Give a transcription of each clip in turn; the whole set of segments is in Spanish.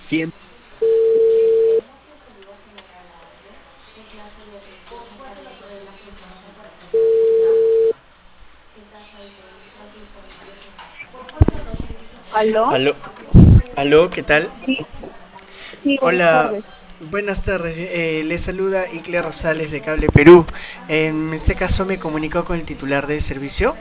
100. ¿Aló? Aló, aló, ¿qué tal? Sí, sí, buenas Hola, tardes. buenas tardes. Le saluda Icle Rosales de Cable Perú. En este caso me comunico con el titular del servicio.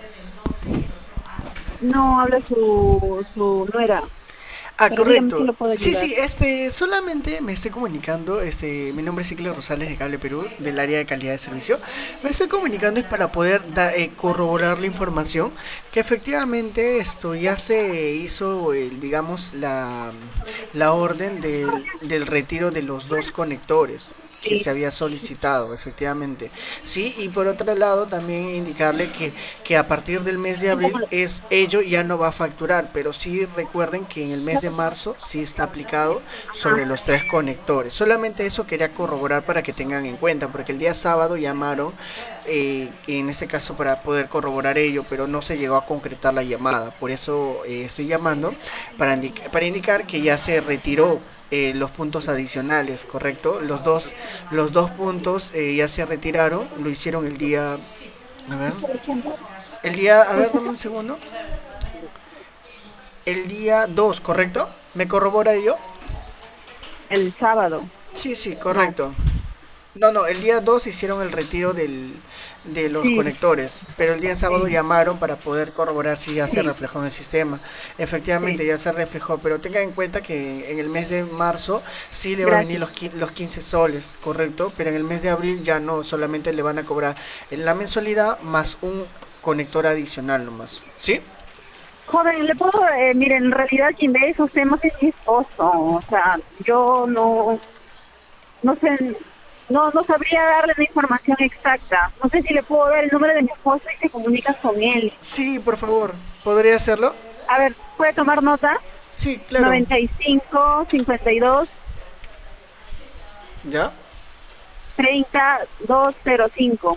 No habla su nuera, Ah, pero dígame si correcto. lo puedo Sí, ayudar. sí, solamente me estoy comunicando, mi nombre es Icle Rosales de Cable Perú, del área de calidad de servicio. Me estoy comunicando es para poder corroborar la información que efectivamente esto ya se hizo, digamos, la orden del retiro de los dos conectores que Sí, se había solicitado, efectivamente. Sí, y por otro lado también indicarle que a partir del mes de sí, abril ello ya no va a facturar, pero sí recuerden que en el mes de marzo sí está aplicado ajá, sobre los tres conectores. Solamente eso quería corroborar para que tengan en cuenta, porque el día sábado llamaron, en este caso para poder corroborar ello, pero no se llegó a concretar la llamada. Por eso estoy llamando para indicar que ya se retiró los puntos adicionales, ¿correcto? Los dos puntos ya se retiraron, lo hicieron el día, a ver, a ver, dame un segundo, el día 2, ¿correcto? ¿Me corrobora ello? el sábado. Sí, sí, No, correcto. No, no, el día 2 hicieron el retiro de los sí, conectores, pero el día sábado sí, llamaron para poder corroborar si ya se sí, reflejó en el sistema. Efectivamente sí. ya se reflejó, pero tenga en cuenta que en el mes de marzo sí le va a venir Gracias. los 15 soles, ¿correcto? Pero en el mes de abril ya no, solamente le van a cobrar en la mensualidad más un conector adicional nomás. ¿Sí? Joven, le puedo, miren, en realidad quien ve esos temas es mi esposo. O sea, yo no sé, no sabría darle la información exacta. No sé si le puedo dar el número de mi esposo y se comunica con él. Sí, por favor, ¿podría hacerlo? A ver, ¿puede tomar nota? Sí, claro. 95 52 ¿Ya? 30 205.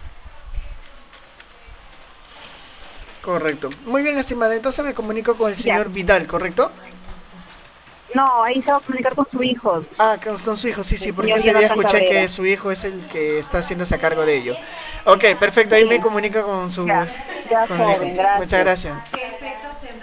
Correcto. Muy bien, estimada. Entonces me comunico con el Ya. señor Vidal, ¿correcto? No, ahí se va a comunicar con su hijo, Ah, con su hijo, sí, sí, el porque señor ese día Jonathan escuché Cabrera. que su hijo es el que está haciéndose a cargo de ello. Ok, perfecto, ahí me Sí, comunico con ya, ya, con el hijo. joven, Muchas gracias. gracias.